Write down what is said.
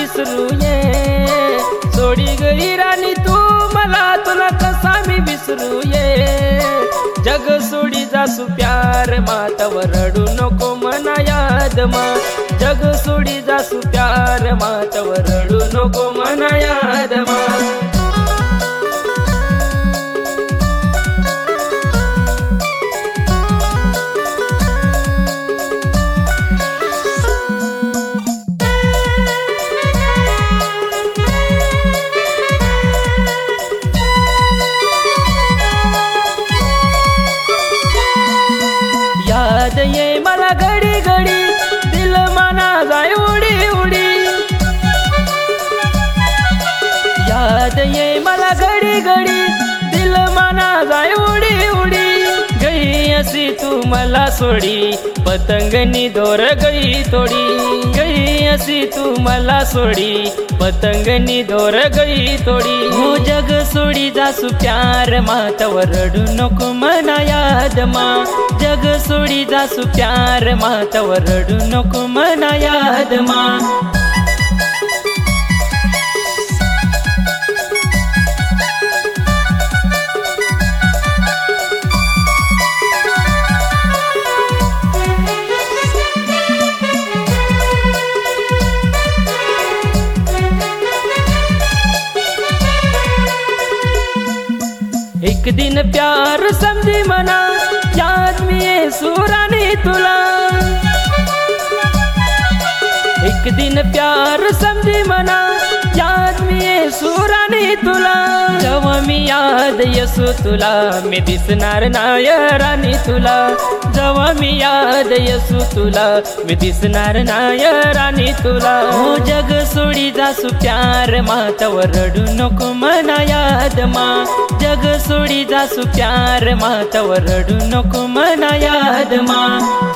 विसरू ये सोडी गई राणी तू मला तुला कसा मी विसरू ये जग सोडी जासू प्यार मातावर रडू नको मना याद मा जग सोडी जासू प्यार मातावर रडू नको मना याद मा याद ये मला घडी घडी दिल मना जाय उडी उडी याद ये मला घडी घडी दिल मना जाय उडी उडी गई असी तू मला सोडी पतंगनी दोर गई तोडी गई असी तू मला सोडी पतंगनी दोर गई तोडी हो जग सोडी जासू प्यार मातावर रडू नको मना याद मा जग सोडी जासू प्यार मातावर रडू नको मना याद मा एक दिन प्यार समझी मना याद में ये सुरानी तुला एक दिन प्यार समझी मना याद में ये सुरानी तुला जेव्हा मी याद यसू तुला मी दिसणार नाय राणी तुला जेव्हा मी याद यसू तुला मी दिसणार नाय राणी तुला हो जग सोडी जासू प्यार मातावर रडू नको मना याद मा जग सोडी जासू प्यार मातावर रडू नको मना याद मा